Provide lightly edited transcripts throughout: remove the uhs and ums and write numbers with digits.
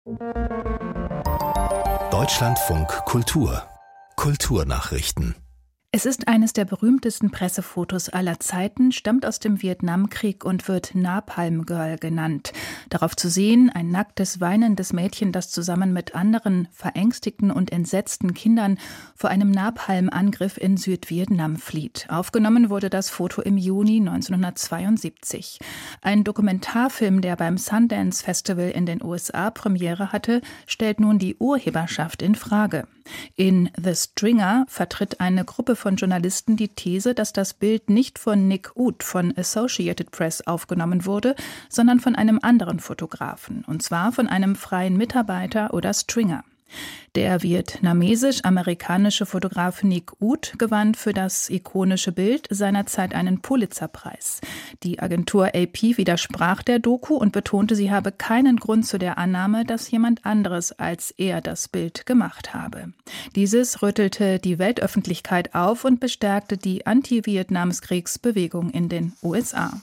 Deutschlandfunk Kultur. Kulturnachrichten. Es ist eines der berühmtesten Pressefotos aller Zeiten, stammt aus dem Vietnamkrieg und wird Napalm Girl genannt. Darauf zu sehen, ein nacktes, weinendes Mädchen, das zusammen mit anderen verängstigten und entsetzten Kindern vor einem Napalm-Angriff in Südvietnam flieht. Aufgenommen wurde das Foto im Juni 1972. Ein Dokumentarfilm, der beim Sundance Festival in den USA Premiere hatte, stellt nun die Urheberschaft in Frage. In The Stringer vertritt eine Gruppe von Journalisten die These, dass das Bild nicht von Nick Ut von Associated Press aufgenommen wurde, sondern von einem anderen Fotografen, und zwar von einem freien Mitarbeiter oder Stringer. Der vietnamesisch-amerikanische Fotograf Nick Ut gewann für das ikonische Bild seinerzeit einen Pulitzerpreis. Die Agentur AP widersprach der Doku und betonte, sie habe keinen Grund zu der Annahme, dass jemand anderes als er das Bild gemacht habe. Dieses rüttelte die Weltöffentlichkeit auf und bestärkte die Anti-Vietnamskriegsbewegung in den USA.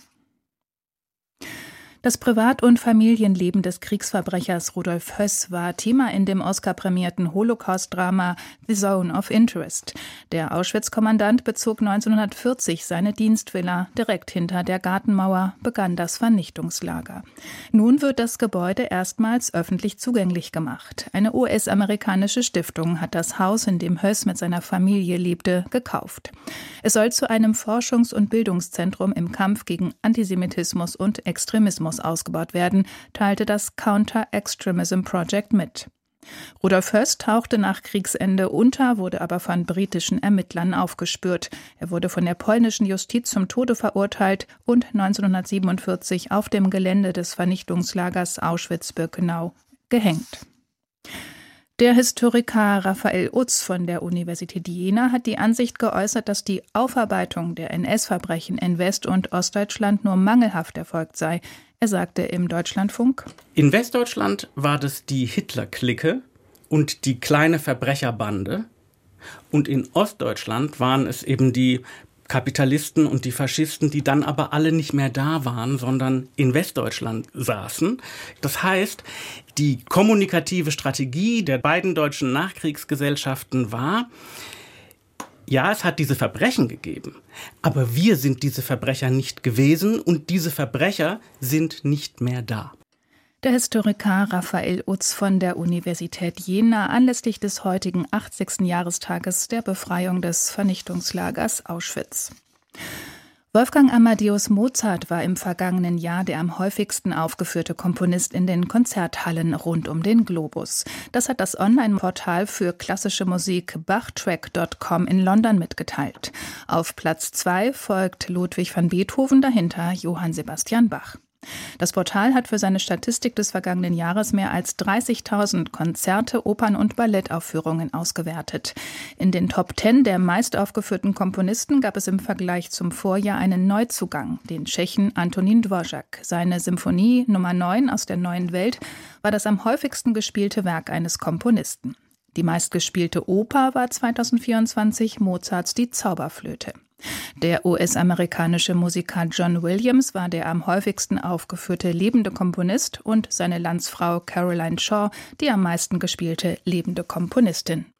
Das Privat- und Familienleben des Kriegsverbrechers Rudolf Höss war Thema in dem Oscar-prämierten Holocaust-Drama The Zone of Interest. Der Auschwitz-Kommandant bezog 1940 seine Dienstvilla. Direkt hinter der Gartenmauer begann das Vernichtungslager. Nun wird das Gebäude erstmals öffentlich zugänglich gemacht. Eine US-amerikanische Stiftung hat das Haus, in dem Höss mit seiner Familie lebte, gekauft. Es soll zu einem Forschungs- und Bildungszentrum im Kampf gegen Antisemitismus und Extremismus ausgebaut werden, teilte das Counter-Extremism Project mit. Rudolf Höss tauchte nach Kriegsende unter, wurde aber von britischen Ermittlern aufgespürt. Er wurde von der polnischen Justiz zum Tode verurteilt und 1947 auf dem Gelände des Vernichtungslagers Auschwitz-Birkenau gehängt. Der Historiker Raphael Utz von der Universität Jena hat die Ansicht geäußert, dass die Aufarbeitung der NS-Verbrechen in West- und Ostdeutschland nur mangelhaft erfolgt sei. Er sagte im Deutschlandfunk: In Westdeutschland war das die Hitler-Clique und die kleine Verbrecherbande. Und in Ostdeutschland waren es eben die Kapitalisten und die Faschisten, die dann aber alle nicht mehr da waren, sondern in Westdeutschland saßen. Das heißt, die kommunikative Strategie der beiden deutschen Nachkriegsgesellschaften war: Ja, es hat diese Verbrechen gegeben, aber wir sind diese Verbrecher nicht gewesen und diese Verbrecher sind nicht mehr da. Der Historiker Raphael Utz von der Universität Jena anlässlich des heutigen 80. Jahrestages der Befreiung des Vernichtungslagers Auschwitz. Wolfgang Amadeus Mozart war im vergangenen Jahr der am häufigsten aufgeführte Komponist in den Konzerthallen rund um den Globus. Das hat das Online-Portal für klassische Musik Bachtrack.com in London mitgeteilt. Auf Platz 2 folgt Ludwig van Beethoven, dahinter Johann Sebastian Bach. Das Portal hat für seine Statistik des vergangenen Jahres mehr als 30.000 Konzerte, Opern- und Ballettaufführungen ausgewertet. In den Top 10 der meistaufgeführten Komponisten gab es im Vergleich zum Vorjahr einen Neuzugang, den Tschechen Antonín Dvořák. Seine Symphonie Nummer 9 aus der Neuen Welt war das am häufigsten gespielte Werk eines Komponisten. Die meistgespielte Oper war 2024 Mozarts Die Zauberflöte. Der US-amerikanische Musiker John Williams war der am häufigsten aufgeführte lebende Komponist und seine Landsfrau Caroline Shaw die am meisten gespielte lebende Komponistin.